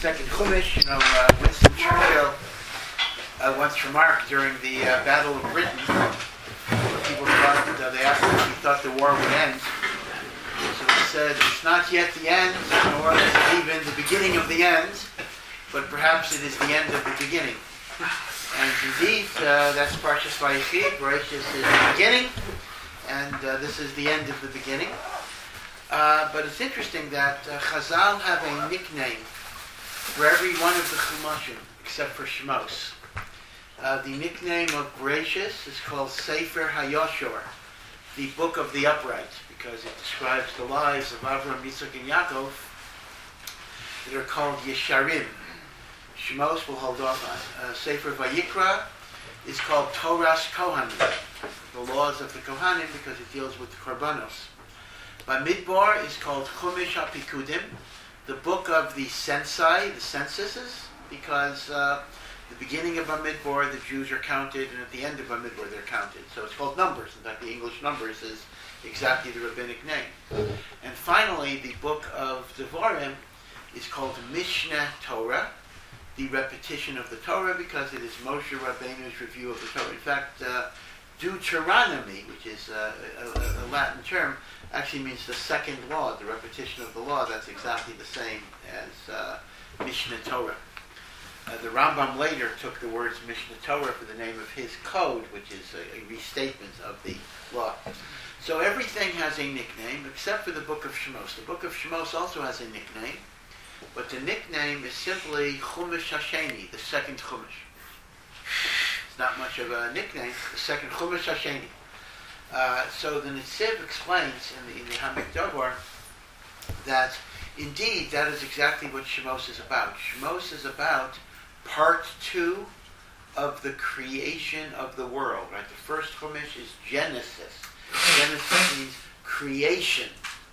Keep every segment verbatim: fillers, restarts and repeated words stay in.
second Chumash. You know, uh, Winston Churchill uh, once remarked during the uh, Battle of Britain, people thought, uh, they asked him if he thought the war would end. So he said, it's not yet the end, nor is it even the beginning of the end, but perhaps it is the end of the beginning. And indeed, uh, that's Parshas Vayikra. Bereshis is the beginning, and uh, this is the end of the beginning. Uh, but it's interesting that uh, Chazal have a nickname for every one of the Chumashim, except for Shemos. Uh, the nickname of Bereshis is called Sefer HaYoshor, the Book of the Upright, because it describes the lives of Avram, Yitzchak, and Yaakov that are called Yesharim. Shemos will hold off on. Uh, Sefer Vayikra is called Toras Kohanim, the laws of the Kohanim, because it deals with the Korbanos. Bamidbar is called Chumash HaPikudim, the book of the censai, the censuses, because uh, the beginning of Bamidbar, the Jews are counted, and at the end of Bamidbar, they're counted. So it's called Numbers. In fact, the English Numbers is exactly the rabbinic name. And finally, the book of Devarim is called Mishneh Torah, the repetition of the Torah, because it is Moshe Rabbeinu's review of the Torah. In fact, uh, Deuteronomy, which is uh, a, a, a Latin term, actually means the second law, the repetition of the law. That's exactly the same as uh, Mishneh Torah. Uh, the Rambam later took the words Mishneh Torah for the name of his code, which is a, a restatement of the law. So everything has a nickname, except for the Book of Shemos. The Book of Shemos also has a nickname, but the nickname is simply Chumash Hasheni, the second Chumash. It's not much of a nickname, the second Chumash Hasheni. Uh, so the Netziv explains in the, in the Hamikdavar that indeed that is exactly what Shemos is about. Shemos is about part two of the creation of the world. Right? The first Chumash is Genesis. Genesis means creation.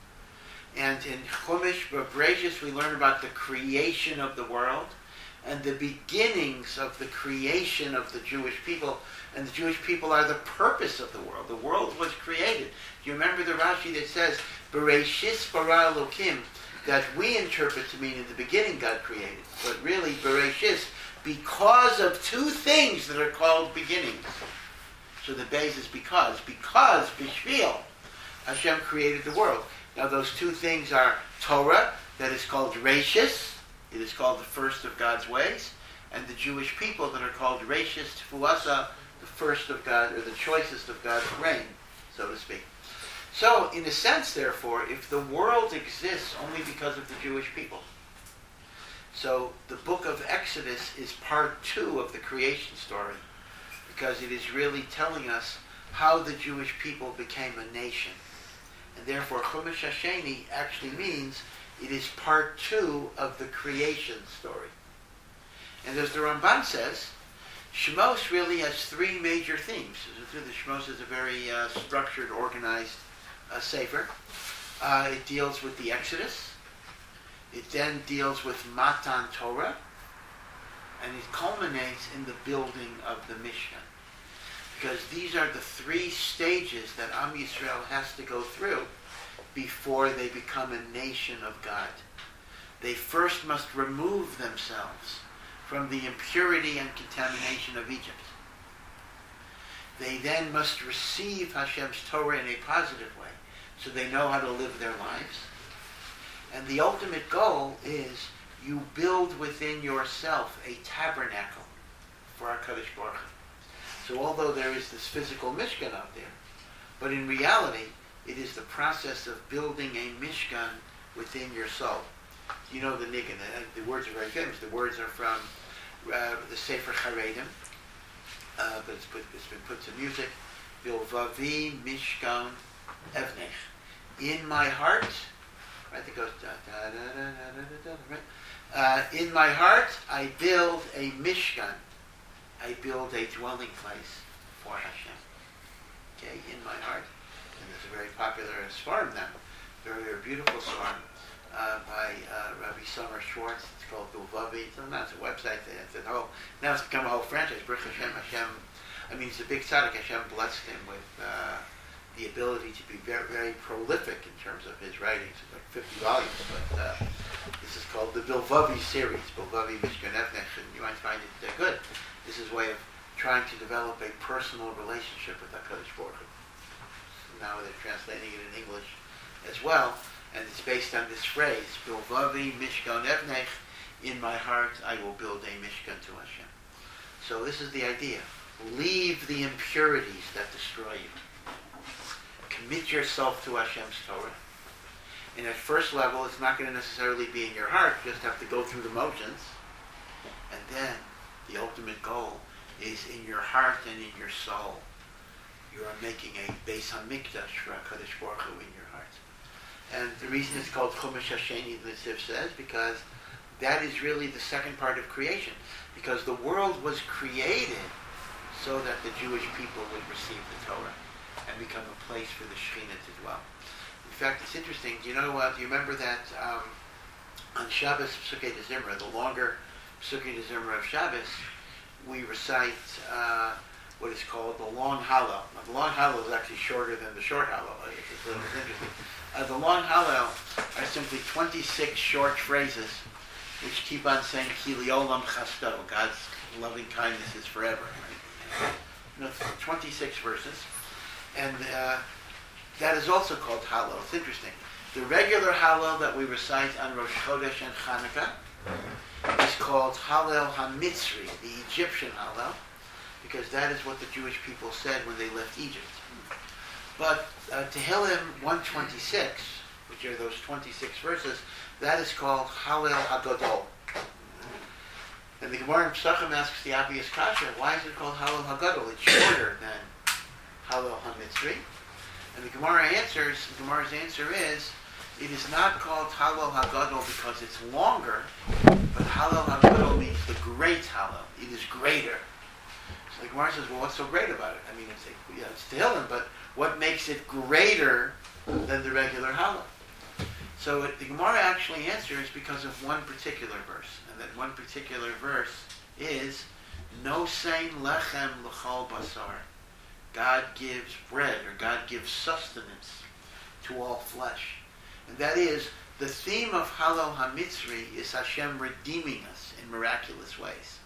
And in Chumash Bereshis we learn about the creation of the world and the beginnings of the creation of the Jewish people. And the Jewish people are the purpose of the world. The world was created. Do you remember the Rashi that says, Bereshis bara Elokim, that we interpret to mean in the beginning God created. But really, Bereshis, because of two things that are called beginnings. So the base is because. Because, Bishvil, Hashem created the world. Now those two things are Torah, that is called Reshis, it is called the first of God's ways, and the Jewish people that are called Reshis Tfuasa, the first of God, or the choicest of God's reign, so to speak. So, in a sense, therefore, if the world exists only because of the Jewish people, so the book of Exodus is part two of the creation story, because it is really telling us how the Jewish people became a nation. And therefore, Chumash Hasheni actually means it is part two of the creation story. And as the Ramban says, Shemos really has three major themes. The Shemos is a very uh, structured, organized uh, sefer. Uh, it deals with the Exodus. It then deals with Matan Torah. And it culminates in the building of the Mishkan. Because these are the three stages that Am Yisrael has to go through before they become a nation of God. They first must remove themselves from the impurity and contamination of Egypt. They then must receive Hashem's Torah in a positive way, so they know how to live their lives. And the ultimate goal is you build within yourself a tabernacle for HaKadosh Baruch Hu. So although there is this physical Mishkan out there, but in reality, it is the process of building a Mishkan within your soul. You know the niggin, the, the words are very famous. The words are from uh, the Sefer Charedim, uh, but it's, put, it's been put to music. Bilvavi Mishkan Evnech. In my heart, right? It goes da da da da da da da. Right? Uh, in my heart, I build a Mishkan. I build a dwelling place for Hashem. Okay, in my heart. And there's a very popular svarim now, very, very beautiful svarim. Uh, by uh, Rabbi Summer Schwartz. It's called Bilvavi. It's, it's a website. It's a whole, now it's become a whole franchise. Baruch Hashem, Hashem. I mean, it's a big tzaddik. Hashem blessed him with uh, the ability to be very, very prolific in terms of his writings. It's like fifty volumes. But uh, this is called called the Bilvavi series, Bilvavi Mishkan Evnech, and you might find it uh, good. This is a way of trying to develop a personal relationship with HaKadosh Baruch Hu. Now they're translating it in English as well, and it's based on this phrase, Bilvavi Mishkan Evnech, in my heart I will build a Mishkan to Hashem. So this is the idea. Leave the impurities that destroy you. Commit yourself to Hashem's Torah. And at first level, it's not going to necessarily be in your heart. You just have to go through the motions. And then the ultimate goal is in your heart and in your soul. You are making a Beis HaMikdash for HaKadosh Baruch Hu in your heart. And the reason it's called Chumash Hasheni, the Siv says, because that is really the second part of creation. Because the world was created so that the Jewish people would receive the Torah and become a place for the Shekhinah to dwell. In fact, it's interesting. Do you know what? Do you remember that um, on Shabbos Psukei de Zimra, the longer Psukei de Zimra of Shabbos, we recite uh, what is called the long Hallel. Now, the long Hallel is actually shorter than the short Hallel. It's, it's, it's interesting. Uh, the long Hallel are simply twenty-six short phrases which keep on saying Ki Olam Chasto, God's loving kindness is forever. Right? You know, twenty-six verses. And uh, that is also called Hallel. It's interesting. The regular Hallel that we recite on Rosh Chodesh and Chanukah is called Hallel HaMitzri, the Egyptian Hallel, because that is what the Jewish people said when they left Egypt. But uh, Tehillim one twenty-six, which are those twenty-six verses, that is called Hallel HaGadol. And the Gemara in Pesachim asks the obvious kasha, why is it called Hallel HaGadol? It's shorter than Hallel HaMitzri. And the Gemara answers, the Gemara's answer is, it is not called Hallel HaGadol because it's longer, but Hallel HaGadol means the great Hallel. It is greater. So the Gemara says, well, what's so great about it? I mean, it's, yeah, it's Tehillim, but what makes it greater than the regular Hallel? So it, the Gemara actually answers because of one particular verse. And that one particular verse is, Nosein lechem l'chol basar. God gives bread, or God gives sustenance to all flesh. And that is, the theme of Hallel HaMitzri is Hashem redeeming us in miraculous ways.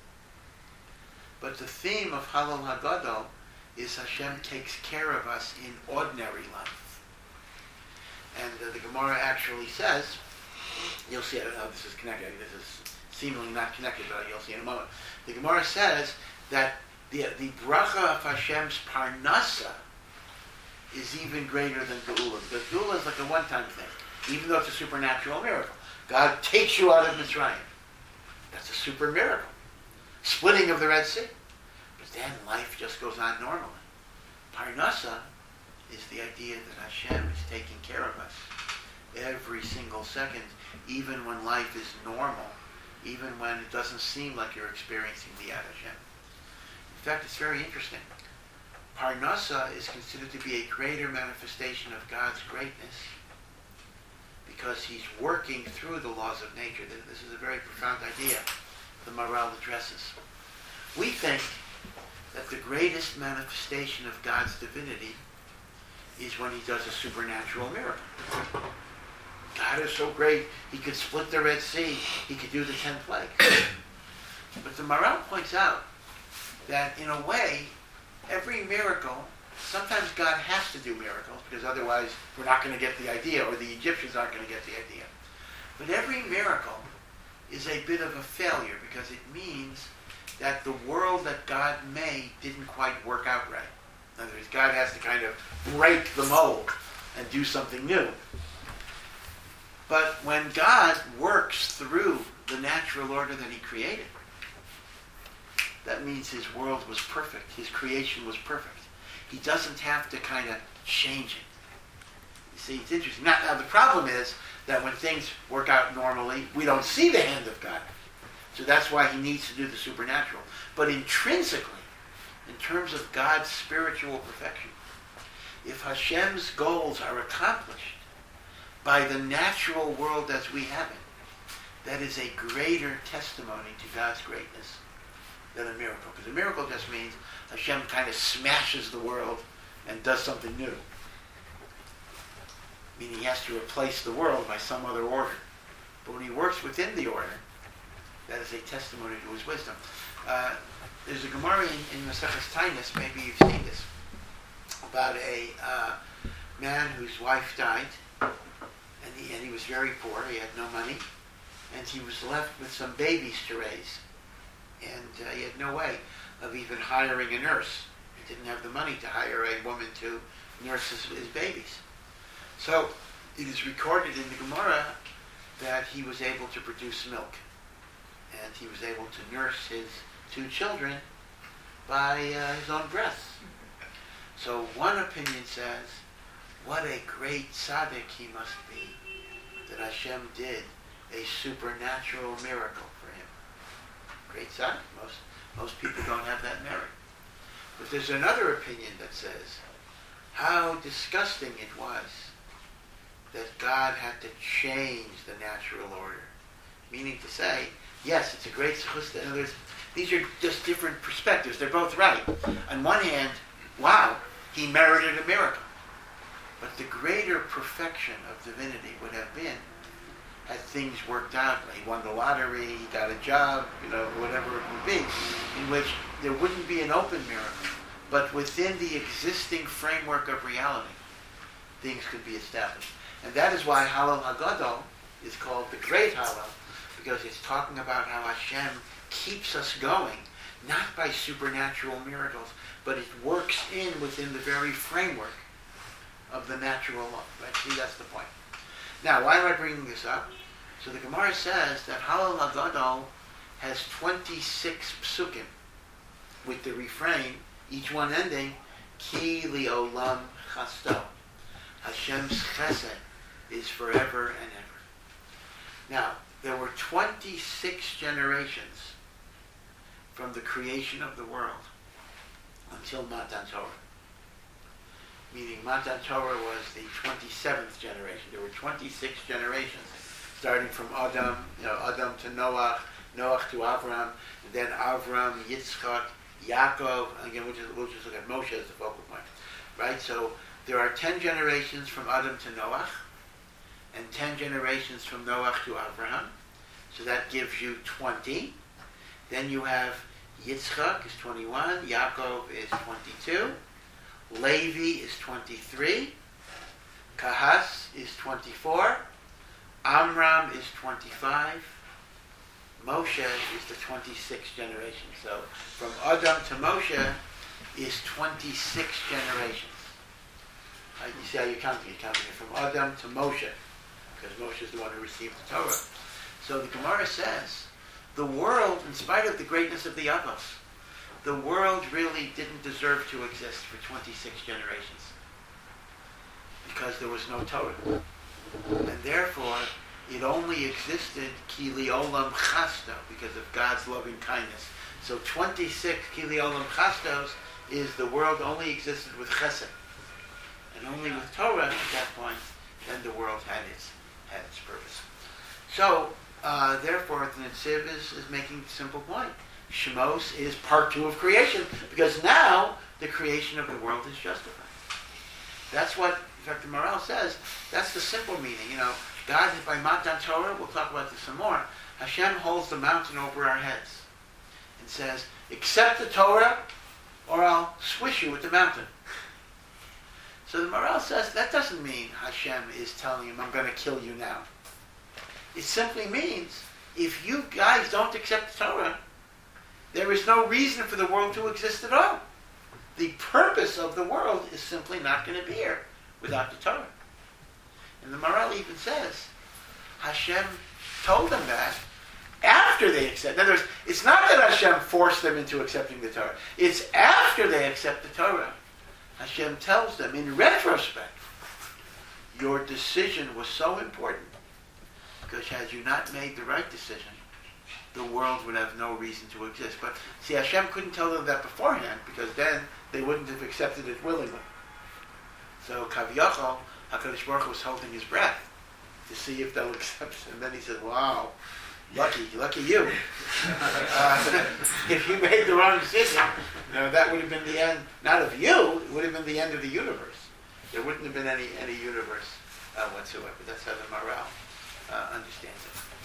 But the theme of Hallel HaGadol is Hashem takes care of us in ordinary life. And uh, the Gemara actually says, you'll see, I don't know if this is connected, this is seemingly not connected, but you'll see in a moment. The Gemara says that the, the bracha of Hashem's parnasa is even greater than Geula, because Geula is like a one-time thing, even though it's a supernatural miracle. God takes you out of Mitzrayim. That's a super miracle. Splitting of the Red Sea. But then life just goes on normally. Parnasa is the idea that Hashem is taking care of us every single second, even when life is normal, even when it doesn't seem like you're experiencing the Yad Hashem. In fact, it's very interesting. Parnasa is considered to be a greater manifestation of God's greatness because he's working through the laws of nature. This is a very profound idea the Maharal addresses. We think that the greatest manifestation of God's divinity is when he does a supernatural miracle. God is so great, he could split the Red Sea, he could do the ten plagues. But the Maharal points out that in a way, every miracle, sometimes God has to do miracles, because otherwise we're not going to get the idea, or the Egyptians aren't going to get the idea. But every miracle is a bit of a failure, because it means that the world that God made didn't quite work out right. In other words, God has to kind of break the mold and do something new. But when God works through the natural order that he created, that means his world was perfect. His creation was perfect. He doesn't have to kind of change it. You see, it's interesting. Now, now, the problem is that when things work out normally, we don't see the hand of God. So that's why he needs to do the supernatural. But intrinsically, in terms of God's spiritual perfection, if Hashem's goals are accomplished by the natural world as we have it, that is a greater testimony to God's greatness than a miracle. Because a miracle just means Hashem kind of smashes the world and does something new. Meaning he has to replace the world by some other order. But when he works within the order, that is a testimony to his wisdom. Uh, there's a Gemara in, in Maseches Tainus, maybe you've seen this, about a uh, man whose wife died, and he, and he was very poor, he had no money, and he was left with some babies to raise. And uh, he had no way of even hiring a nurse. He didn't have the money to hire a woman to nurse his, his babies. So it is recorded in the Gemara that he was able to produce milk. And he was able to nurse his two children by uh, his own breath. So one opinion says, what a great tzaddik he must be, that Hashem did a supernatural miracle for him. Great tzaddik. Most, most people don't have that merit. But there's another opinion that says, how disgusting it was that God had to change the natural order. Meaning to say, yes, it's a great zechus. In other words, these are just different perspectives. They're both right. On one hand, wow, he merited a miracle. But the greater perfection of divinity would have been had things worked out. He won the lottery, he got a job, you know, whatever it would be, in which there wouldn't be an open miracle. But within the existing framework of reality, things could be established. And that is why Hallel HaGadol is called the Great Hallel, because it's talking about how Hashem keeps us going, not by supernatural miracles, but it works in within the very framework of the natural law. Right? See, that's the point. Now, why am I bringing this up? So the Gemara says that Hallel HaGadol has twenty-six psukim, with the refrain, each one ending, Ki Li'olam Chasto. Hashem's chesed is forever and ever. Now, there were twenty-six generations from the creation of the world until Matan Torah. Meaning Matan Torah was the twenty-seventh generation. There were twenty-six generations, starting from Adam, you know, Adam to Noach, Noach to Avram, and then Avram, Yitzchak, Yaakov, and again, we'll just, we'll just look at Moshe as the focal point, right? So there are ten generations from Adam to Noach, and ten generations from Noach to Abraham. So that gives you twenty. Then you have Yitzchak is twenty-one, Yaakov is twenty-two, Levi is twenty-three, Kahas is twenty-four, Amram is twenty-five, Moshe is the twenty-sixth generation. So from Adam to Moshe is twenty-six generations. Uh, you see how you're counting? You're counting it from Adam to Moshe, because Moshe is the one who received the Torah. So the Gemara says, the world, in spite of the greatness of the Avos, the world really didn't deserve to exist for twenty-six generations, because there was no Torah. And therefore, it only existed Ki Li'olam Chasto, because of God's loving kindness. So twenty-six Ki Li'olam Chastos is the world only existed with Chesed. And only with Torah, at that point, then the world had its had its purpose. So, uh, therefore, the Netziv is, is making a simple point. Shemos is part two of creation, because now the creation of the world is justified. That's what, in fact, the Maral says, that's the simple meaning. You know, God, by Matan Torah, we'll talk about this some more, Hashem holds the mountain over our heads and says, accept the Torah, or I'll swish you with the mountain. So the Maral says that doesn't mean Hashem is telling him, I'm going to kill you now. It simply means, if you guys don't accept the Torah, there is no reason for the world to exist at all. The purpose of the world is simply not going to be here without the Torah. And the Maral even says, Hashem told them that after they accept. In other words, it's not that Hashem forced them into accepting the Torah. It's after they accept the Torah. Hashem tells them, in retrospect, your decision was so important, because had you not made the right decision, the world would have no reason to exist. But see, Hashem couldn't tell them that beforehand, because then they wouldn't have accepted it willingly. So Kaviyachol, HaKadosh Baruch Hu was holding his breath to see if they'll accept it. And then he said, wow, lucky, lucky you. Uh, if you made the wrong decision, you know, that would have been the end, not of you, it would have been the end of the universe. There wouldn't have been any, any universe uh, whatsoever. That's how the Maral uh, understands it.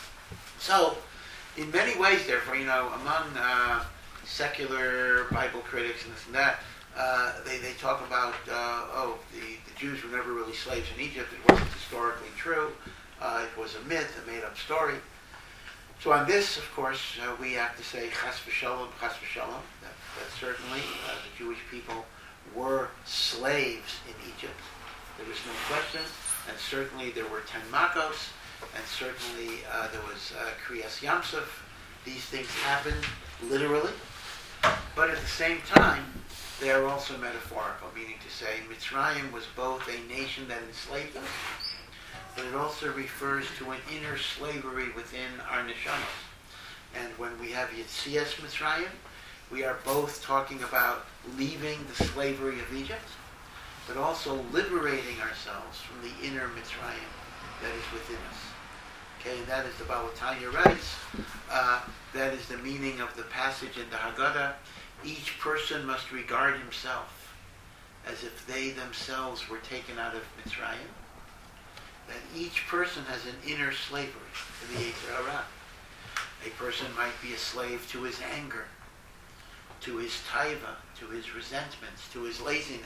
So, in many ways, therefore, you know, among uh, secular Bible critics and this and that, uh, they, they talk about, uh, oh, the, the Jews were never really slaves in Egypt. It wasn't historically true. Uh, it was a myth, a made-up story. So on this, of course, uh, we have to say, chas v'shalom, chas v'shalom, that, that certainly uh, the Jewish people were slaves in Egypt. There was no question. And certainly there were ten Makos, and certainly uh, there was uh, Kriyas Yamsuf. These things happened literally. But at the same time, they are also metaphorical, meaning to say Mitzrayim was both a nation that enslaved us, but it also refers to an inner slavery within our neshamas. And when we have Yetzias Mitzrayim, we are both talking about leaving the slavery of Egypt, but also liberating ourselves from the inner Mitzrayim that is within us. Okay, and that is the Baal Tanya writes, uh, that is the meaning of the passage in the Haggadah. Each person must regard himself as if they themselves were taken out of Mitzrayim. That each person has an inner slavery to the Yetzer Hara. A person might be a slave to his anger, to his taiva, to his resentments, to his laziness.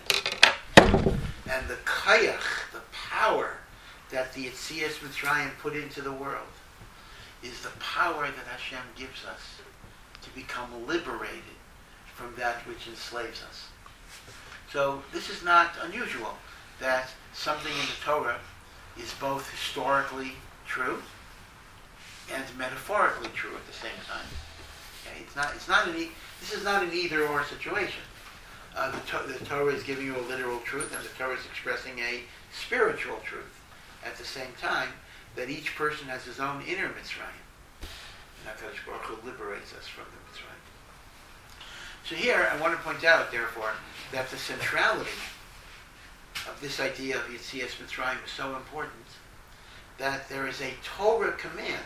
And the kayach, the power that the Yetzias Mitzrayim put into the world, is the power that Hashem gives us to become liberated from that which enslaves us. So this is not unusual, that something in the Torah is both historically true and metaphorically true at the same time. Okay? It's not. It's not an. E- this is not an either-or situation. Uh, the, to- the Torah is giving you a literal truth, and the Torah is expressing a spiritual truth at the same time. That each person has his own inner Mitzrayim, and HaKadosh Baruch Hu liberates us from the Mitzrayim. So here, I want to point out, therefore, that the centrality of this idea of Yetzias Mitzrayim is so important that there is a Torah command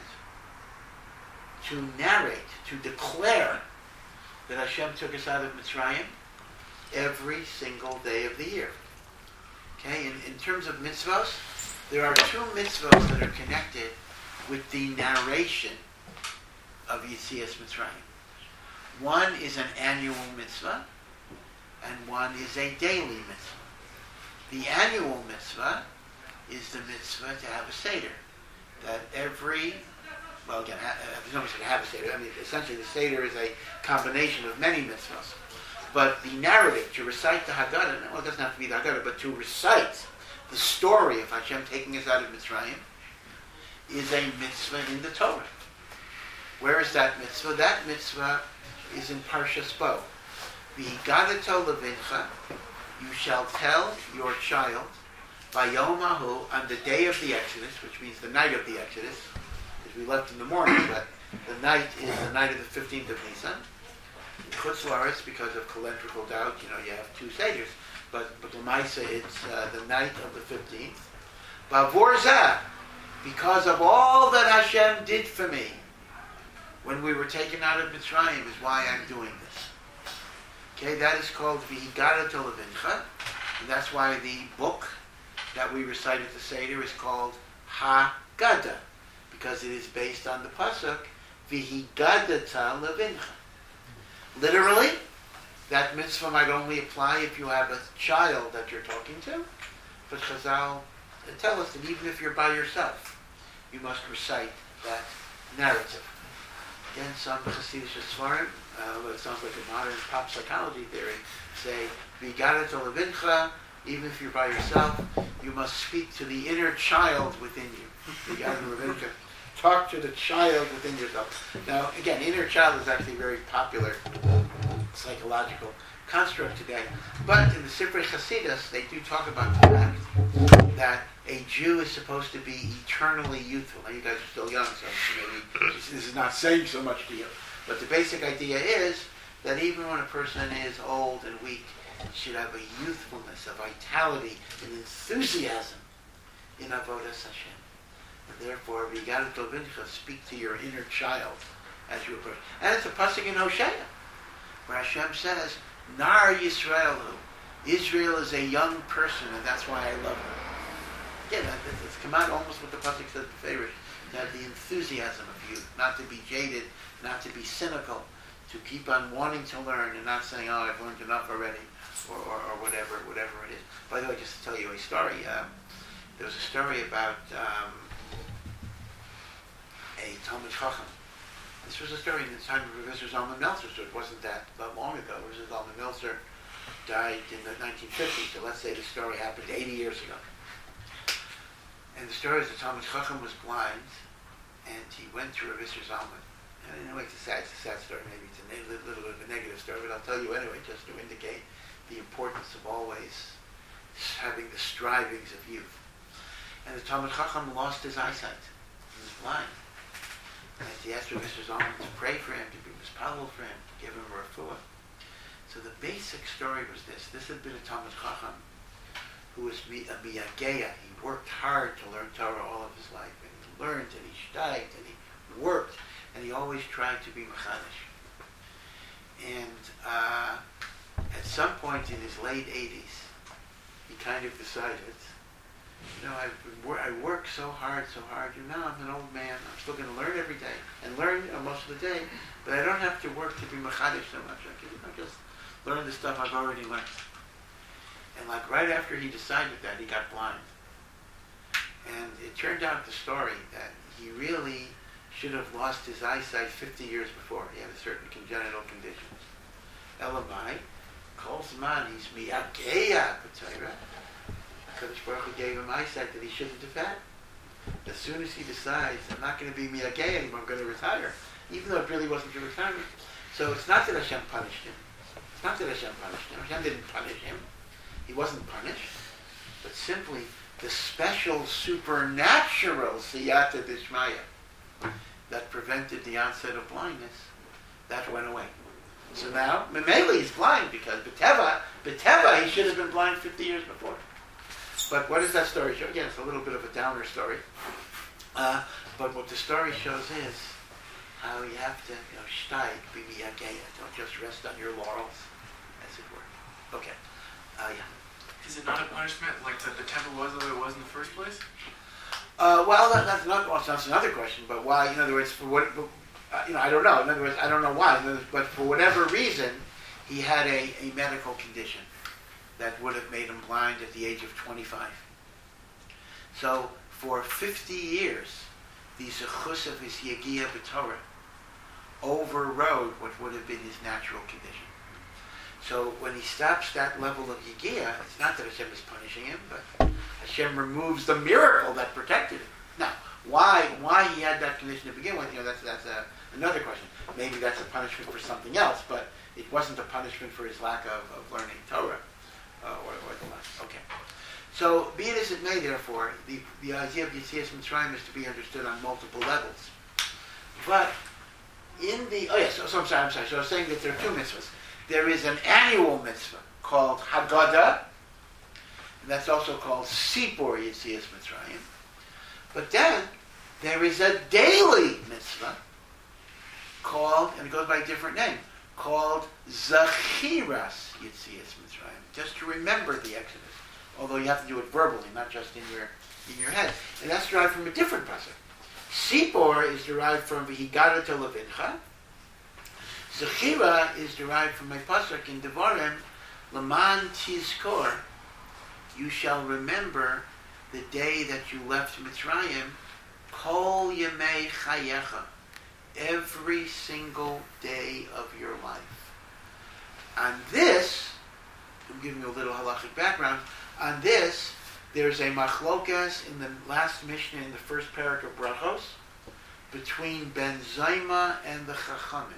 to narrate, to declare that Hashem took us out of Mitzrayim every single day of the year. Okay, in, in terms of mitzvos, there are two mitzvos that are connected with the narration of Yetzias Mitzrayim. One is an annual mitzvah, and one is a daily mitzvah. The annual mitzvah is the mitzvah to have a seder. That every, well again, ha, there's no mitzvah to have a seder. I mean, essentially the seder is a combination of many mitzvahs. But the narrative, to recite the Haggadah, well, it doesn't have to be the Haggadah, but to recite the story of Hashem taking us out of Mitzrayim is a mitzvah in the Torah. Where is that mitzvah? That mitzvah is in Parshas Bo. V'higadato levincha, you shall tell your child, Vayom Ahu, on the day of the Exodus, which means the night of the Exodus, because we left in the morning, but the night is the night of the fifteenth of Nisan. In Chutz La'aretz, because of calendrical doubt, you know, you have two seders, but but L'maisa, it's uh, the night of the fifteenth. Bavor Zeh, because of all that Hashem did for me when we were taken out of Mitzrayim, is why I'm doing this. Okay, that is called V'higadato levincha, and that's why the book that we recite at the Seder is called Haggadah, because it is based on the pasuk V'higadata levincha. Literally, that mitzvah might only apply if you have a child that you're talking to, but Chazal tell us that even if you're by yourself, you must recite that narrative. Again, some Hasidic Svarim, uh, what it sounds like a modern pop psychology theory, say, V'higadato levincha, even if you're by yourself, you must speak to the inner child within you. V'higadato levincha. Talk to the child within yourself. Now, again, inner child is actually a very popular psychological construct today. But in the Sifrei Chasidus, they do talk about the fact that a Jew is supposed to be eternally youthful. Now, you guys are still young, so maybe this is not saying so much to you. But the basic idea is that even when a person is old and weak, he should have a youthfulness, a vitality, an enthusiasm in Avodas Hashem. And therefore, V'higadato levincha, speak to your inner child as you approach. And it's a pasuk in Hosea, where Hashem says, Nar Yisraelu, Israel is a young person, and that's why I love her. Again, it's come out almost what the pasuk says to Pharaoh, to have the enthusiasm of youth, not to be jaded, not to be cynical, to keep on wanting to learn and not saying, oh, I've learned enough already, or, or, or whatever, whatever it is. By the way, just to tell you a story, um, there was a story about um, a Talmud Chacham. This was a story in the time of Professor Zalman Meltzer, so it wasn't that, that long ago. Professor Zalman Meltzer died in the nineteen fifties, so let's say the story happened eighty years ago. And the story is the Talmud Chacham was blind, and he went to Professor Zalman. And anyway, it's a sad, it's a sad story. Maybe it's a ne- little bit of a negative story, but I'll tell you anyway, just to indicate the importance of always having the strivings of youth. And the Talmud Chacham lost his eyesight. He was blind. And he asked Professor Zalman to pray for him, to be mispalel for him, to give him a refuah. So the basic story was this. This had been a Talmud Chacham who was a miyageya. He worked hard to learn Torah all of his life. And he learned, and he studied, and he worked, and he always tried to be mechanish. And uh, at some point in his late eighties, he kind of decided, you know, I've been wor- I work so hard, so hard. You know, I'm an old man. I'm still going to learn every day and learn you know, most of the day, but I don't have to work to be mechanish so much. I can you know, just learn the stuff I've already learned. And like right after he decided that, he got blind. And it turned out the story that he really should have lost his eyesight fifty years before. He had a certain congenital condition. Elamai, Kol Zman, he's miyageya b'Torah. Kadosh Baruch Hu gave him eyesight that he shouldn't have had. As soon as he decides, I'm not going to be miyageya anymore, I'm going to retire, even though it really wasn't a retirement. So it's not that Hashem punished him. It's not that Hashem punished him. Hashem didn't punish him. He wasn't punished. But simply, the special supernatural siyata d'shmaya that prevented the onset of blindness, that went away. So now, Memele is blind because B'teva, B'teva, he should have been blind fifty years before. But what does that story show? Again, it's a little bit of a downer story. Uh, but what the story shows is how you have to, you know, steig, be miyageya. Don't just rest on your laurels, as it were. Okay. Uh, yeah. Is it not a punishment like the, the temple was the way it was in the first place? Uh, well, that, that's, not, well, that's another question. But why? In other words, for what? Uh, you know, I don't know. In other words, I don't know why. In other words, but for whatever reason, he had a, a medical condition that would have made him blind at the age of twenty-five. So for fifty years, the zechus of his yagia b'Torah overrode what would have been his natural condition. So when he stops that level of yagia, it's not that Hashem is punishing him, but Hashem removes the miracle that protected him. Now, why why he had that condition to begin with, you know, that's that's a, another question. Maybe that's a punishment for something else, but it wasn't a punishment for his lack of, of learning Torah. Uh, or, or the like. Okay. So, be it as it may, therefore, the, the idea of Yetzias Mitzrayim is to be understood on multiple levels. But in the... Oh, yes, so, so I'm sorry, I'm sorry. So I was saying that there are two mitzvahs. There is an annual mitzvah called Haggadah, and that's also called Sipur Yetzias Mitzrayim. But then, there is a daily mitzvah called, and it goes by a different name, called Zachiras Yetzias Mitzrayim, just to remember the Exodus. Although you have to do it verbally, not just in your in your head. And that's derived from a different pasuk. Sipor is derived from V'higara to Levincha. Zechira is derived from a pasuk in Devarim, Laman Tizkor, you shall remember the day that you left Mitzrayim, Kol Yemei Chayecha, every single day of your life. On this, I'm giving you a little halachic background, on this, there's a machlokas in the last Mishnah in the first parak of Brachos between Ben Zoma and the Chachamim,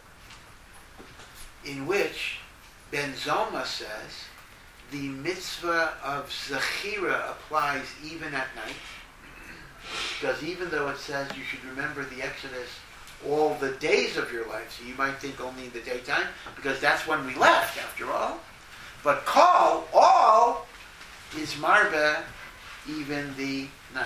in which Ben Zoma says the mitzvah of Zechira applies even at night, because even though it says you should remember the Exodus all the days of your life, so you might think only in the daytime, because that's when we left, after all. But Kol, all, is marba, even the night.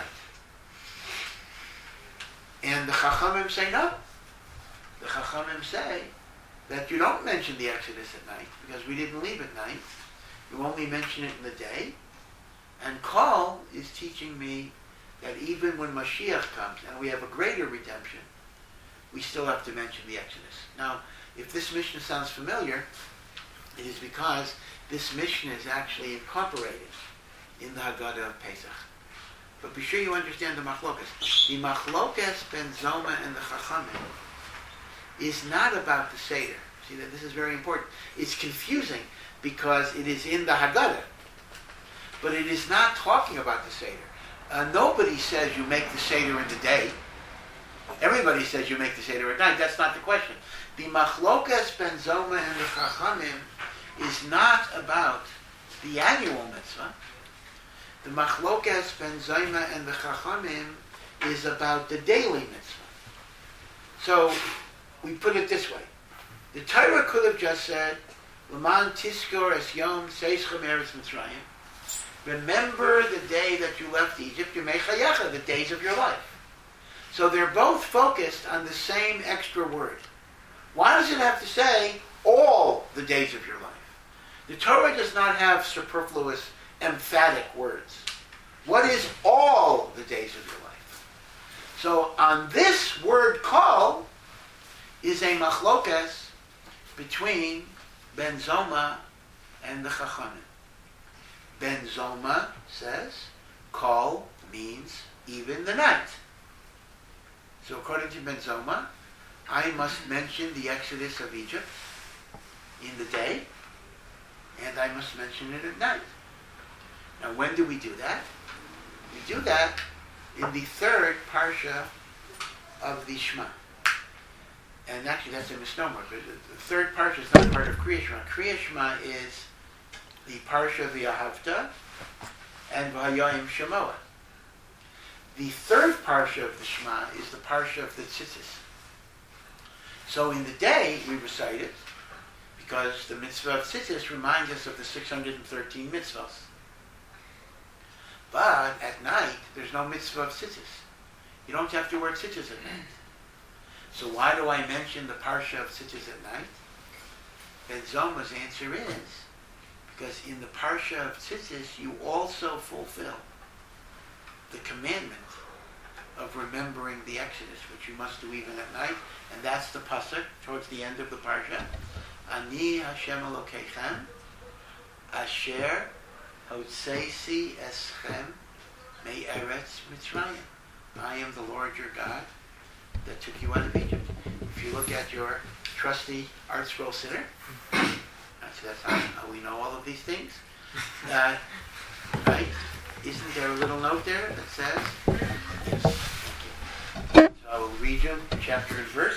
And the Chachamim say no. The Chachamim say that you don't mention the Exodus at night, because we didn't leave at night. You only mention it in the day. And Kol is teaching me that even when Mashiach comes, and we have a greater redemption, we still have to mention the Exodus. Now, if this Mishnah sounds familiar, it is because this Mishnah is actually incorporated in the Haggadah of Pesach. But be sure you understand the Machlokas. The Machlokas ben Zoma and the Chachamim is not about the Seder. See, that this is very important. It's confusing because it is in the Haggadah, but it is not talking about the Seder. Uh, nobody says you make the Seder in the day. Everybody says you make the Seder at night. That's not the question. The Machlokas ben Zoma and the Chachamim is not about the annual mitzvah. The Machlokas ben Zoma and the Chachamim is about the daily mitzvah. So, we put it this way. The Torah could have just said, L'man tiskor es yom seischem eretz Mitzrayim. Remember the day that you left Egypt, Yemei Chayecha, the days of your life. So they're both focused on the same extra word. Why does it have to say all the days of your life? The Torah does not have superfluous, emphatic words. What is all the days of your life? So on this word call is a machlokas between Ben Zoma and the Chachamim. Ben Zoma says, call means even the night. So according to Ben Zoma, I must mention the exodus of Egypt in the day, and I must mention it at night. Now when do we do that? We do that in the third parsha of the Shema. And actually that's a misnomer. The third parsha is not part of Kriya Shema. Kriya Shema is the parsha of V'ahavta and V'hayoim Shemoah. The third parsha of the Shema is the parsha of the Tzitzis. So in the day we recite it because the mitzvah of Tzitzis reminds us of the six hundred thirteen mitzvahs. But at night there's no mitzvah of Tzitzis. You don't have to wear Tzitzis at night. So why do I mention the parsha of Tzitzis at night? Ben Zoma's answer is because in the parsha of Tzitzis you also fulfill the commandment of remembering the Exodus, which you must do even at night, and that's the pasuk towards the end of the parsha. Ani Hashem Elokeichem, Asher Hotzeisi Eschem Me'eretz Mitzrayim. I am the Lord your God that took you out of Egypt. If you look at your trusty Art Scroll Center, that's, that's how, how we know all of these things. Uh, right? Isn't there a little note there that says, yes, thank you. So I will read you chapter and verse.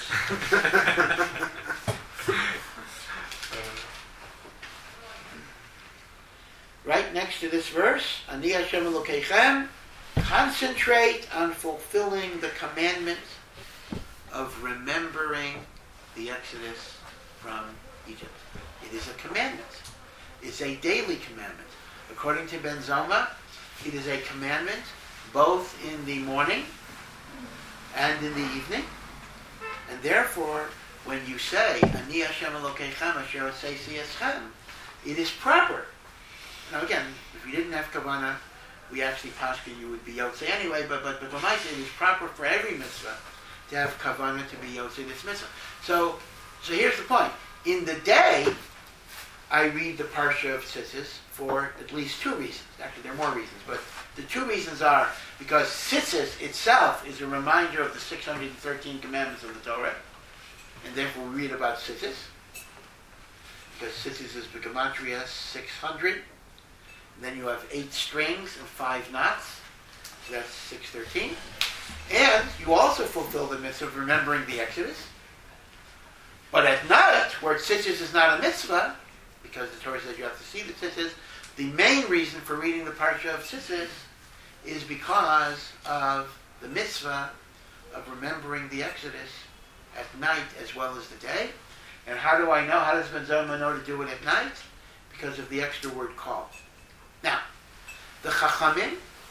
Right next to this verse, Ani Hashem Elokeichem, concentrate on fulfilling the commandment of remembering the Exodus from Egypt. It is a commandment. It's a daily commandment. According to Ben Zoma, it is a commandment both in the morning and in the evening. And therefore, when you say, Ani Hashem Elokeichem asher hotzeisi eschem, it is proper. Now again, if you didn't have kavanah, we actually paskin you would be yotze anyway, but but but B'maisa, it is proper for every mitzvah to have kavanah to be yotze this mitzvah. So, so here's the point. In the day, I read the parsha of Tzitzis for at least two reasons. Actually, there are more reasons, but the two reasons are because Tzitzis itself is a reminder of the six hundred thirteen commandments of the Torah, and therefore we read about Tzitzis, because Tzitzis is the gematria six hundred. Then you have eight strings and five knots, so that's six hundred thirteen. And you also fulfill the mitzvah of remembering the Exodus. But at night, where Tzitzis is not a mitzvah, because the Torah says you have to see the Tzitzis, the main reason for reading the parsha of Tzitzis is because of the mitzvah of remembering the Exodus at night as well as the day. And how do I know? How does Ben Zoma know to do it at night? Because of the extra word call. Now, the Chachamim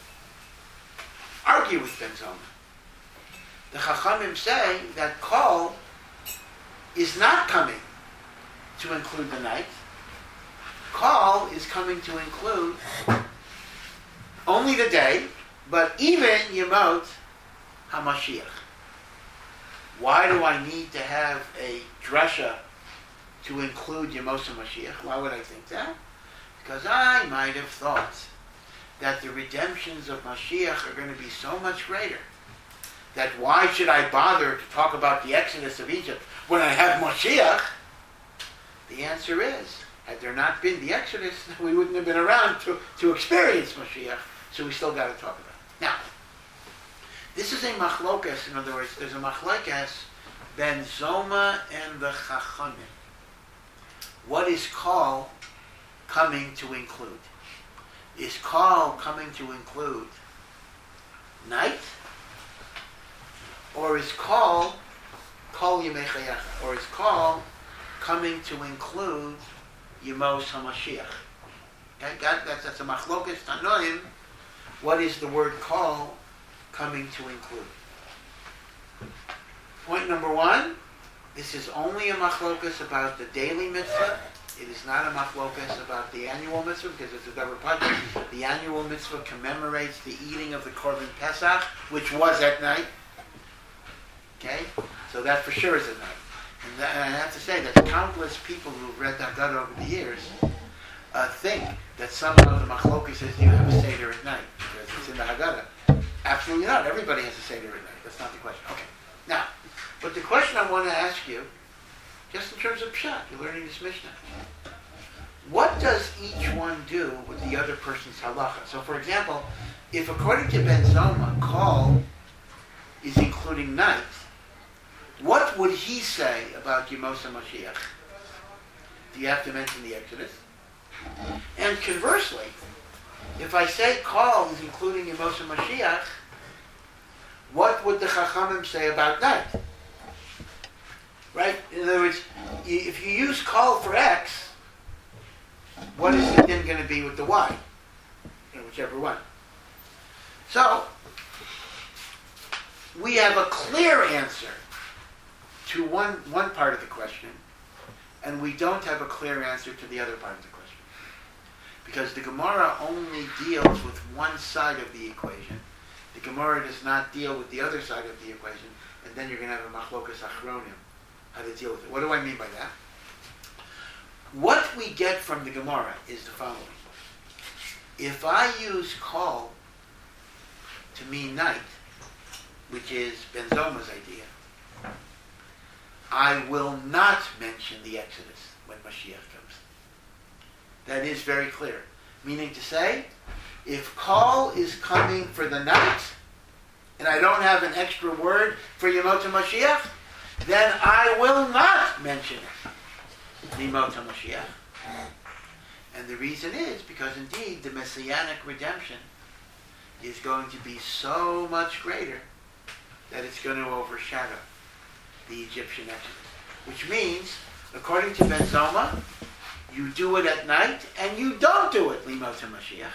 argue with Ben Zoma. The Chachamim say that call is not coming to include the night. Call is coming to include only the day, but even Yemot HaMashiach. Why do I need to have a drasha to include Yemosa Mashiach? Why would I think that? Because I might have thought that the redemptions of Mashiach are going to be so much greater that why should I bother to talk about the exodus of Egypt when I have Mashiach? The answer is, had there not been the exodus, we wouldn't have been around to, to experience Mashiach, so we still got to talk about it. Now, this is a machlokas. In other words, there's a machlokas ben Zoma and the Chachamim. What is call coming to include? Is call coming to include night? Or is call, call Yemei Chayecha, or is call coming to include Yemos HaMashiach? Okay, got, that's, that's a machlokas tanoim. What is the word call coming to include? Point number one, this is only a machlokas about the daily mitzvah. It is not a machlokas about the annual mitzvah because it's a double project. The annual mitzvah commemorates the eating of the Korban Pesach, which was at night. Okay? So that for sure is at night. And, that, and I have to say that countless people who've read that Haggadah over the years uh, think that somehow the machlokas is you have a Seder at night because it's in the Haggadah. Absolutely not. Everybody has a Seder at night. That's not the question. Okay. Now, but the question I want to ask you, just in terms of Pshat, you're learning this Mishnah. What does each one do with the other person's halacha? So, for example, if according to Ben Zoma, call is including night, what would he say about Yemosa Mashiach? Do you have to mention the Exodus? And conversely, if I say call is including Yemosa Mashiach, what would the Chachamim say about night? Right? In other words, if you use call for X, what is it then going to be with the Y? You know, whichever one. So, we have a clear answer to one, one part of the question, and we don't have a clear answer to the other part of the question. Because the Gemara only deals with one side of the equation. The Gemara does not deal with the other side of the equation, and then you're going to have a machlokas achronim, how to deal with it. What do I mean by that? What we get from the Gemara is the following. If I use call to mean night, which is Ben Zoma's idea, I will not mention the Exodus when Mashiach comes. That is very clear. Meaning to say, if call is coming for the night, and I don't have an extra word for Yemot HaMashiach, then I will not mention it. Yemot HaMashiach. And the reason is because indeed the Messianic redemption is going to be so much greater that it's going to overshadow the Egyptian Exodus. Which means, according to Ben Zoma, you do it at night and you don't do it Limos HaMashiach.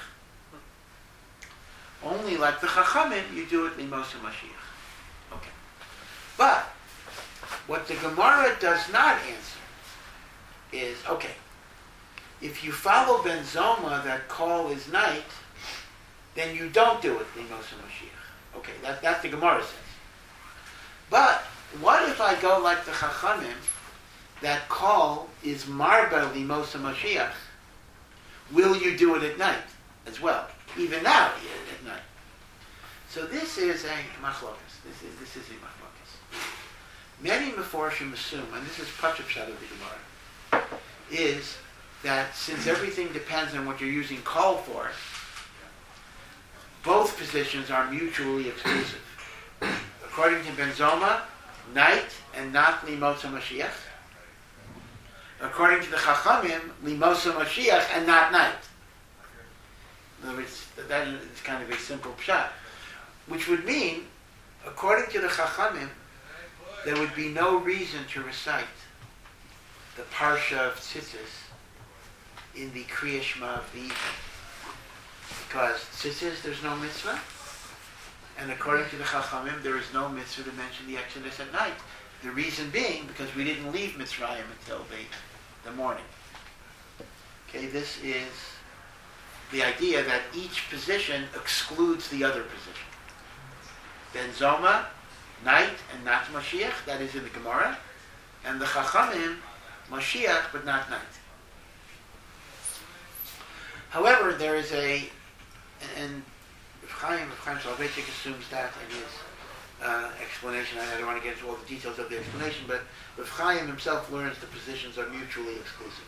Only like the Chachamim, you do it Limos HaMashiach. Okay. But, what the Gemara does not answer is, okay, if you follow Ben Zoma that call is night, then you don't do it Limos HaMashiach. Okay, that, that's the Gemara says. But, what if I go like the Chachamim, that call is Marba Limos HaMashiach? Will you do it at night as well? Even now, yeah, at night. So this is a machlokas. This is this is a machlokas. Many Meforshim assume, and this is Pachut Pshat of the Gemara, is that since everything depends on what you're using call for, both positions are mutually exclusive. According to Ben Zoma, night and not Limos HaMashiach. According to the Chachamim, Limos HaMashiach and not night. In other words, that is kind of a simple pshat. Which would mean, according to the Chachamim, there would be no reason to recite the Parsha of Tzitzis in the Kriya Shema of the evening. Because Tzitzis, there's no mitzvah. And according to the Chachamim, there is no mitzvah to mention the Exodus at night. The reason being, because we didn't leave Mitzrayim until the, the morning. Okay, this is the idea that each position excludes the other position. Ben Zoma night and not Mashiach, that is in the Gemara, and the Chachamim, Mashiach, but not night. However, there is a, and Rav Chaim, Rav Chaim Soloveitchik assumes that in his uh, explanation. I don't want to get into all the details of the explanation, but Rav Chaim himself learns the positions are mutually exclusive.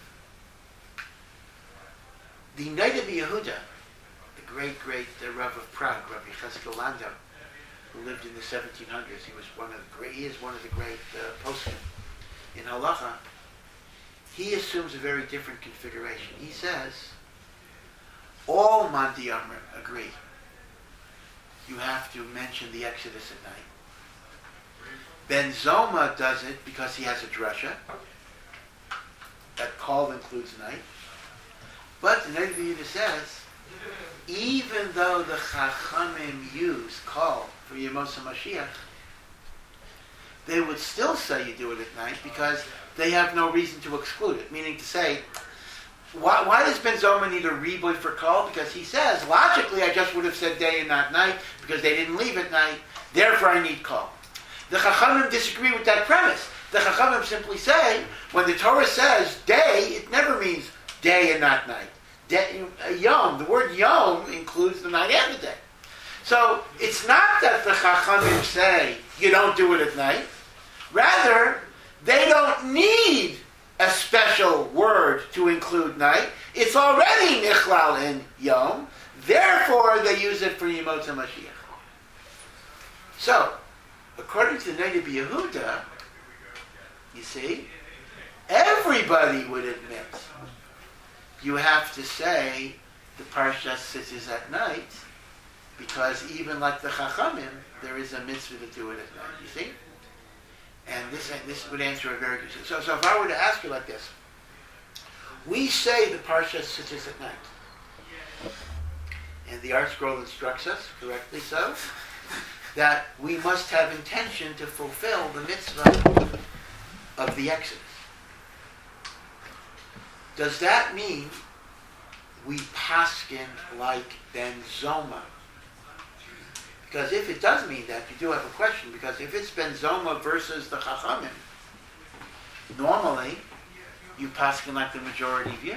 The Noda B'Yehuda, the great, great uh, Rav of Prague, Rabbi Cheskel Landau, who lived in the seventeen hundreds, he was one of the great, he is one of the great uh, poskim in Halacha. He assumes a very different configuration. He says, all Manti Amrim agree you have to mention the Exodus at night. Ben Zoma does it because he has a drasha. That call includes night. But the Noda B'Yehuda says, even though the Chachamim use call for Yemos HaMashiach, they would still say you do it at night because they have no reason to exclude it. Meaning to say, why, why does Ben Zoma need a reboot for call? Because he says, logically, I just would have said day and not night because they didn't leave at night. Therefore, I need call. The Chachamim disagree with that premise. The Chachamim simply say, when the Torah says day, it never means day and not night. Day, uh, yom, the word yom includes the night and the day. So it's not that the Chachamim say you don't do it at night. Rather, they don't need a special word to include night. It's already nichlal in yom. Therefore, they use it for Yemot HaMashiach. So, according to the Noda B'Yehuda, you see, everybody would admit you have to say the Parsha is at night because even like the Chachamim, there is a mitzvah to do it at night. You see? And this this would answer a very good... So, so if I were to ask you like this, we say the Parsha is at night. And the Art Scroll instructs us, correctly so, that we must have intention to fulfill the mitzvah of the Exodus. Does that mean we paskin like Ben Zoma? Because if it does mean that, you do have a question, because if it's Ben Zoma versus the Chachamim, normally you paskin like the majority view.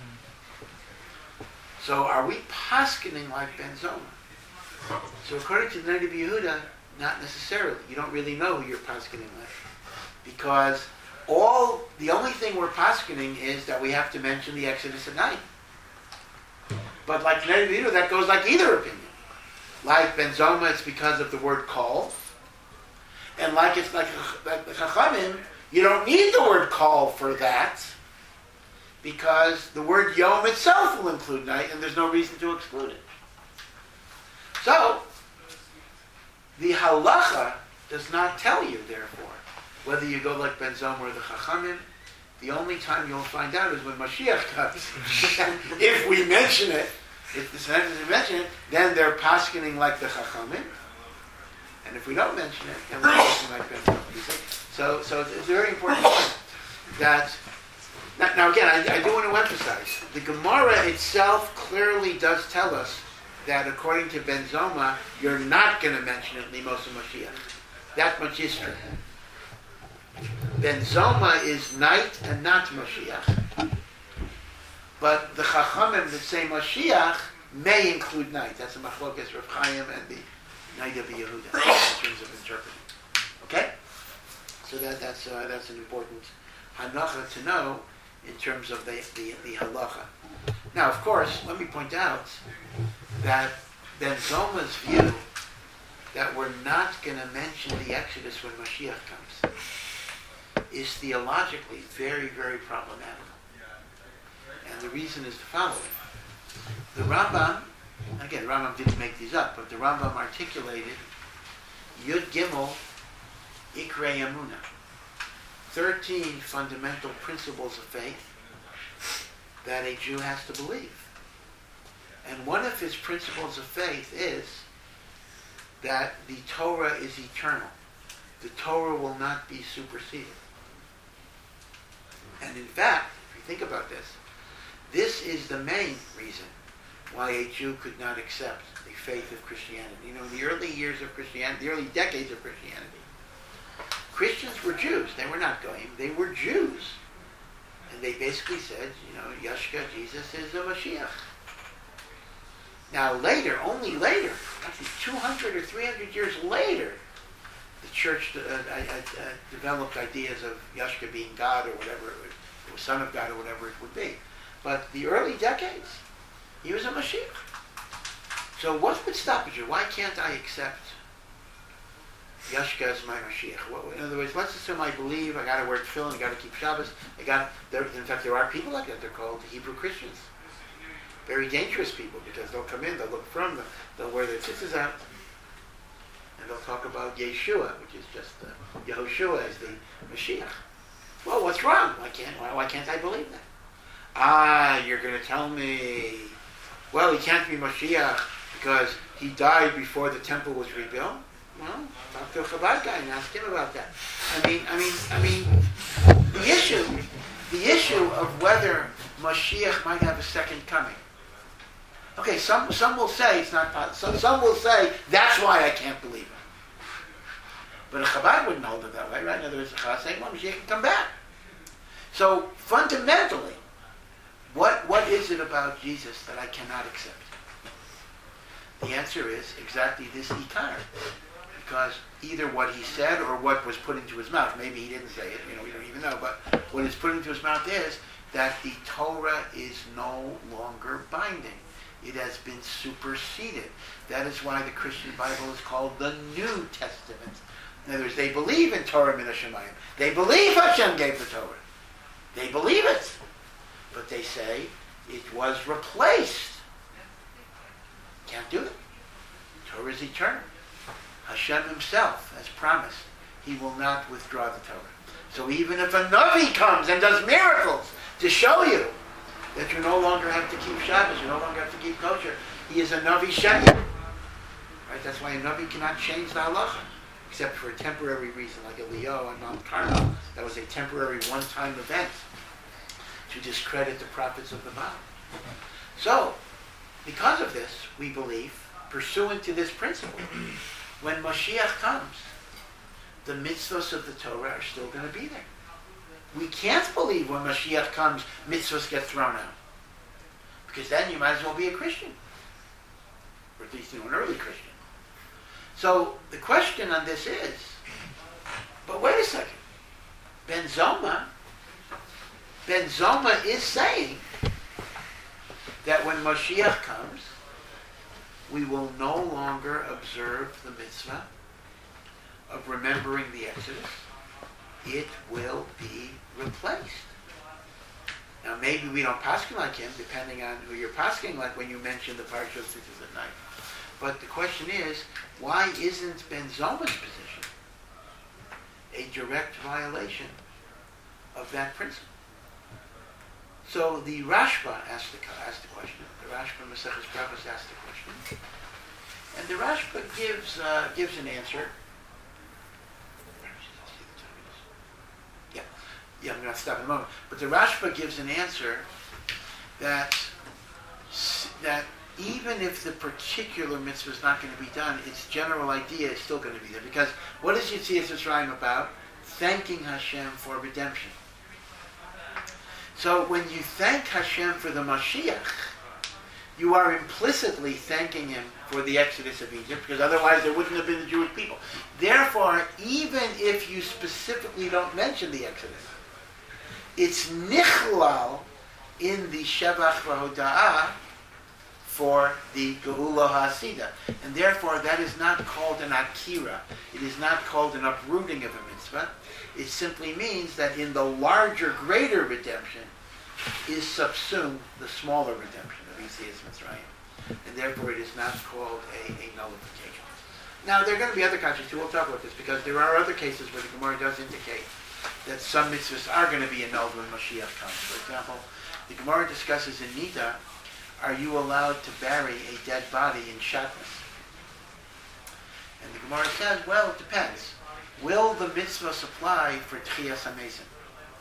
So are we paskining like Ben Zoma? So according to the Noda B'Yehuda, not necessarily. You don't really know who you're paskining like. Because all the only thing we're paskining is that we have to mention the Exodus at night. But like Noda B'Yehuda, that goes like either opinion. Like Ben Zoma, it's because of the word call. And like it's like, like the Chachamim, you don't need the word call for that. Because the word Yom itself will include night, and there's no reason to exclude it. So, the halacha does not tell you, therefore, whether you go like Ben Zoma or the Chachamim. The only time you'll find out is when Mashiach comes. If we mention it, if the sentence is mention it, then they're paskening like the Chachamim. And if we don't mention it, then we're paskening like Ben Zoma. So, so it's a very important point that... Now, now again, I, I do want to emphasize, the Gemara itself clearly does tell us that according to Ben Zoma, you're not going to mention it in Yemos HaMashiach. That much is true. Ben Zoma is night and not Mashiach. But the Chachamim that say Mashiach may include night. That's a machlokas Rav Chaim and the Noda B'Yehuda in terms of interpreting. Okay? So that, that's, uh, that's an important hanacha to know in terms of the, the, the halacha. Now, of course, let me point out that Ben Zoma's view that we're not going to mention the Exodus when Mashiach comes is theologically very, very problematic. And the reason is the following. The Rambam, again, Rambam didn't make these up, but the Rambam articulated Yud Gimel Ikrei Emunah, thirteen fundamental principles of faith that a Jew has to believe. And one of his principles of faith is that the Torah is eternal. The Torah will not be superseded. And in fact, if you think about this, this is the main reason why a Jew could not accept the faith of Christianity. You know, in the early years of Christianity, the early decades of Christianity, Christians were Jews. They were not Goyim. They were Jews. And they basically said, you know, Yeshua, Jesus is a Mashiach. Now later, only later, actually two hundred or three hundred years later, the church uh, uh, uh, developed ideas of Yeshua being God or whatever, or Son of God or whatever it would be. But the early decades, he was a Mashiach. So what would stop a Jew? Why can't I accept Yeshua as my Mashiach? Well, in other words, let's assume I believe, I got to wear tefillin, I got to keep Shabbos, I got. There, in fact, there are people like that. They're called Hebrew Christians. Very dangerous people, because they'll come in, they'll look from them, they'll wear their tzitzis out, and they'll talk about Yeshua, which is just uh, Yehoshua as the Mashiach. Well, what's wrong? Why can't why, why can't I believe that? Ah, you're going to tell me, well, he can't be Mashiach because he died before the temple was rebuilt. Well, talk to a Chabad guy and ask him about that. I mean, I mean, I mean, the issue, the issue of whether Mashiach might have a second coming. Okay, some some will say it's not possible. Some, some will say that's why I can't believe it. But a Chabad wouldn't hold it that way, right? In other words, a Chabad saying, well, Mashiach can come back. So fundamentally, what what is it about Jesus that I cannot accept? The answer is exactly this ikar. Because either what he said or what was put into his mouth, maybe he didn't say it, you know, we don't even know, but what is put into his mouth is that the Torah is no longer binding. It has been superseded. That is why the Christian Bible is called the New Testament. In other words, they believe in Torah min hashamayim. They believe Hashem gave the Torah. They believe it. But they say it was replaced. Can't do it. Torah is eternal. Hashem himself has promised he will not withdraw the Torah. So even if a Navi comes and does miracles to show you that you no longer have to keep Shabbos, you no longer have to keep kosher, he is a Navi Sheker. Right? That's why a Navi cannot change the halacha, except for a temporary reason, like Eliyahu on Mount Carmel. That was a temporary one-time event to discredit the prophets of the Baal. So, because of this, we believe, pursuant to this principle, when Mashiach comes, the mitzvahs of the Torah are still going to be there. We can't believe when Mashiach comes, mitzvahs get thrown out. Because then you might as well be a Christian. Or at least, you know, an early Christian. So the question on this is, but wait a second. Ben Zoma, Ben Zoma is saying that when Mashiach comes, we will no longer observe the mitzvah of remembering the Exodus. It will be replaced. Now maybe we don't paskin like him, depending on who you're paskin like when you mention the parsha of Tzitzis at night. But the question is, why isn't Ben Zoma's position a direct violation of that principle? So the Rashba asked the, asked the question. The Rashba Maseches Bravos asked the question, and the Rashba gives uh, gives an answer. Yeah, yeah, I'm going to stop in a moment. But the Rashba gives an answer that that even if the particular mitzvah is not going to be done, its general idea is still going to be there. Because what is Yetzias Mitzrayim about? Thanking Hashem for redemption. So when you thank Hashem for the Mashiach, you are implicitly thanking him for the exodus of Egypt, because otherwise there wouldn't have been the Jewish people. Therefore, even if you specifically don't mention the exodus, it's nichlal in the Shevach V'Hoda'ah for the Geula HaSida. And therefore, that is not called an akira. It is not called an uprooting of a mitzvah. It simply means that in the larger, greater redemption is subsumed the smaller redemption of Yetzias Mitzrayim. And therefore, it is not called a, a nullification. Now, there are going to be other countries too. We'll talk about this, because there are other cases where the Gemara does indicate that some mitzvahs are going to be annulled when Mashiach comes. For example, the Gemara discusses in Nida, are you allowed to bury a dead body in Shatnez? And the Gemara says, well, it depends. Will the mitzvah apply for Tchiyas HaMesim?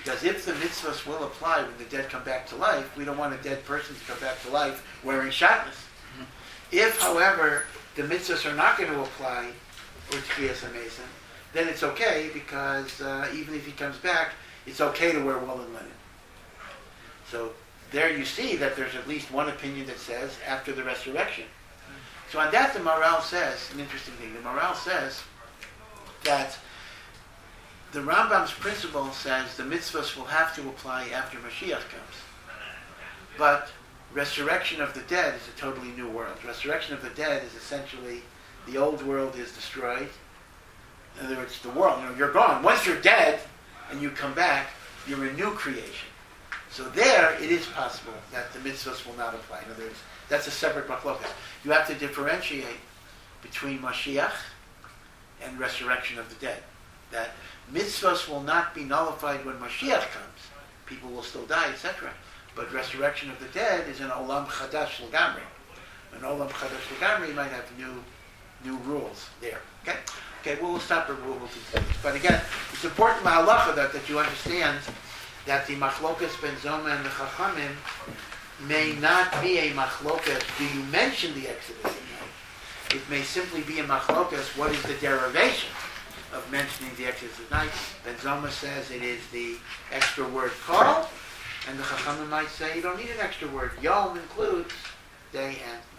Because if the mitzvahs will apply when the dead come back to life, we don't want a dead person to come back to life wearing shatnez. Mm-hmm. If, however, the mitzvahs are not going to apply or Tchiyas HaMesim, then it's okay because uh, even if he comes back, it's okay to wear woolen linen. So there you see that there's at least one opinion that says after the resurrection. So on that the Maharal says, an interesting thing, the Maharal says that the Rambam's principle says the mitzvahs will have to apply after Mashiach comes. But resurrection of the dead is a totally new world. Resurrection of the dead is essentially the old world is destroyed. In other words, the world, you know, you're gone. Once you're dead and you come back, you're a new creation. So there, it is possible that the mitzvahs will not apply. In other words, that's a separate machlokas. You have to differentiate between Mashiach and resurrection of the dead. That mitzvahs will not be nullified when Mashiach comes. People will still die, et cetera. But resurrection of the dead is an olam chadash l'gamri. An olam chadash l'gamri might have new, new rules there. Okay. Okay, well, we'll stop at we'll, we'll continue. But again, it's important, ma'alacha, that, that you understand that the machlokas ben Zoma and the Chachamim may not be a machlokas. Do you mention the Exodus at night? It may simply be a machlokas. What is the derivation of mentioning the Exodus at night? Ben Zoma says it is the extra word kol, and the Chachamim might say you don't need an extra word. Yom includes day and